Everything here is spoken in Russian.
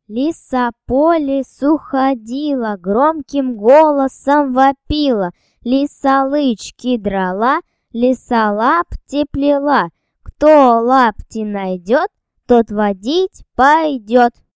Лиса по лесу ходила, громким голосом вопила. Лиса лычки драла, лиса лапти плела. Кто лапти найдет, тот водить пойдет.